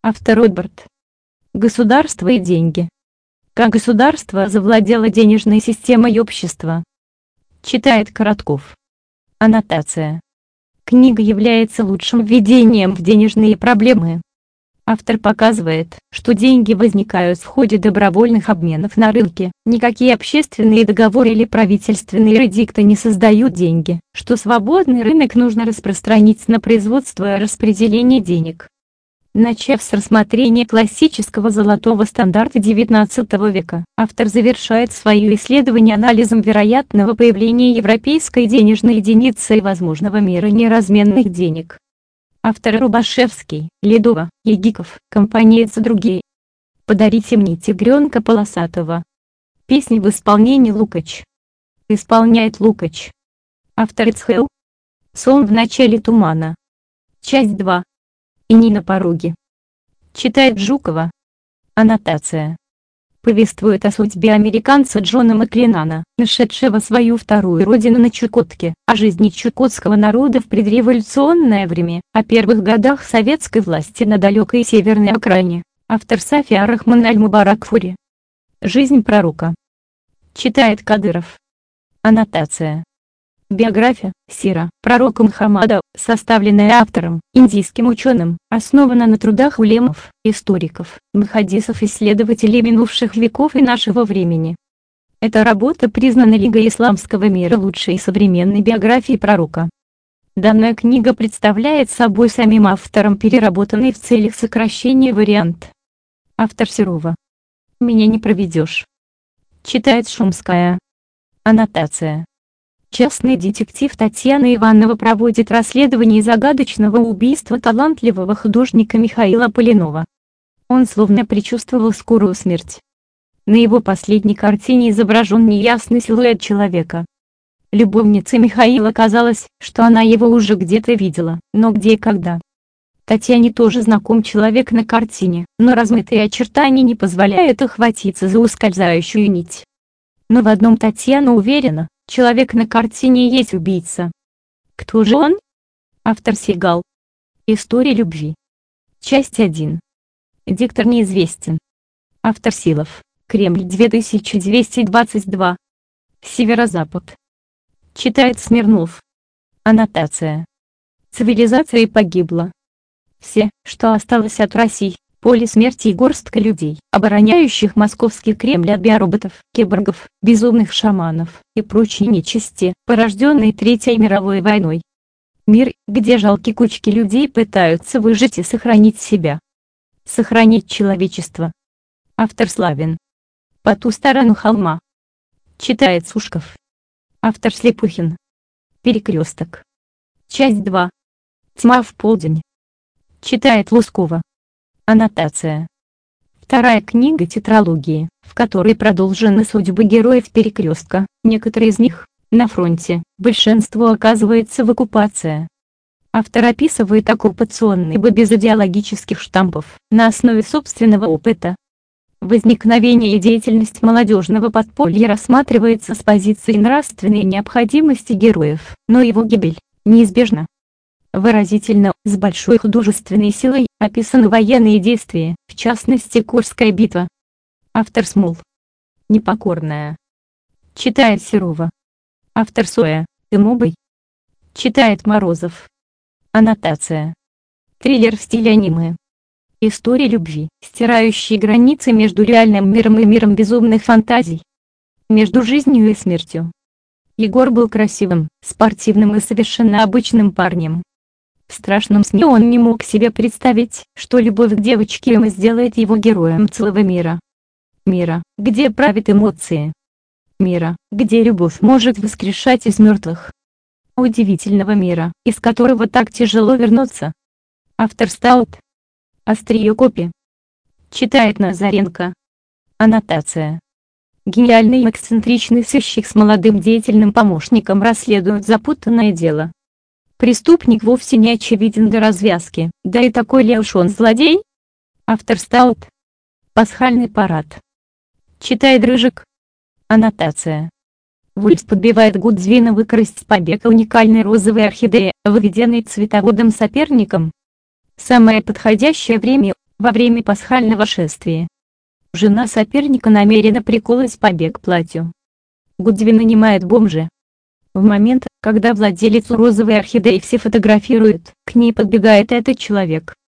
Автор Роберт. Государство и деньги. Как государство завладело денежной системой общества. Читает Коротков. Аннотация. Книга является лучшим введением в денежные проблемы. Автор показывает, что деньги возникают в ходе добровольных обменов на рынке, никакие общественные договоры или правительственные эдикты не создают деньги, что свободный рынок нужно распространить на производство и распределение денег. Начав с рассмотрения классического золотого стандарта XIX века, автор завершает свое исследование анализом вероятного появления европейской денежной единицы и возможного мира неразменных денег. Авторы Рубашевский, Ледова, Егиков, компанейцы другие. «Подарите мне тигренка полосатого». Песни в исполнении Лукач. Исполняет Лукач. Автор Ицхел. «Сон в начале тумана». Часть 2. И не на пороге. Читает Жукова. Аннотация. Повествует о судьбе американца Джона Маклинана, нашедшего свою вторую родину на Чукотке, о жизни чукотского народа в предреволюционное время, о первых годах советской власти на далекой северной окраине. Автор Сафи Ар-Рахман Аль-Мубаракфури. Жизнь пророка. Читает Кадыров. Аннотация. Биография Сира, пророка Мухаммада, составленная автором, индийским ученым, основана на трудах улемов, историков, мухаддисов, исследователей минувших веков и нашего времени. Эта работа признана Лигой исламского мира лучшей современной биографией пророка. Данная книга представляет собой самим автором переработанный в целях сокращения вариант. Автор Серова. «Меня не проведешь». Читает Шумская. Аннотация. Частный детектив Татьяна Иванова проводит расследование загадочного убийства талантливого художника Михаила Полинова. Он словно предчувствовал скорую смерть. На его последней картине изображен неясный силуэт человека. Любовнице Михаила казалось, что она его уже где-то видела, но где и когда. Татьяне тоже знаком человек на картине, но размытые очертания не позволяют охватиться за ускользающую нить. Но в одном Татьяна уверена: человек на картине есть убийца. Кто же он? Автор Сигал. История любви. Часть 1. Диктор неизвестен. Автор Силов. Кремль 2222. Северо-запад. Читает Смирнов. Аннотация. Цивилизация погибла. Все, что осталось от России, поле смерти и горстка людей, обороняющих московский Кремль от биороботов, киборгов, безумных шаманов и прочей нечисти, порожденной Третьей мировой войной. Мир, где жалкие кучки людей пытаются выжить и сохранить себя. Сохранить человечество. Автор Славин. По ту сторону холма. Читает Сушков. Автор Слепухин. Перекресток. Часть 2. Тьма в полдень. Читает Лускова. Аннотация. Вторая книга тетралогии, в которой продолжены судьбы героев Перекрестка, некоторые из них на фронте, большинство оказывается в оккупации. Автор описывает оккупационный бой без идеологических штампов, на основе собственного опыта. Возникновение и деятельность молодежного подполья рассматривается с позиции нравственной необходимости героев, но его гибель неизбежна. Выразительно, с большой художественной силой, описаны военные действия, в частности Курская битва. Автор Смол. Непокорная. Читает Серова. Автор Соя, Эмобой. Читает Морозов. Аннотация. Триллер в стиле аниме. История любви, стирающая границы между реальным миром и миром безумных фантазий. Между жизнью и смертью. Егор был красивым, спортивным и совершенно обычным парнем. В страшном сне он не мог себе представить, что любовь к девочке ему сделает его героем целого мира. Мира, где правят эмоции. Мира, где любовь может воскрешать из мертвых. Удивительного мира, из которого так тяжело вернуться. Автор Стаут. Острие копи. Читает Назаренко. Аннотация. Гениальный и эксцентричный сыщик с молодым деятельным помощником расследуют запутанное дело. Преступник вовсе не очевиден до развязки, да и такой ли уж он злодей? Автор Стаут. Пасхальный парад. Читает Рыжик. Аннотация. Вульф подбивает Гудзвина выкрасть с побега уникальной розовой орхидеи, выведенной цветоводом соперником. Самое подходящее время Во время пасхального шествия жена соперника намеренно прикололась побег к платью. Гудви нанимает бомжа. В момент, когда владелицу розовой орхидеи все фотографируют, к ней подбегает этот человек.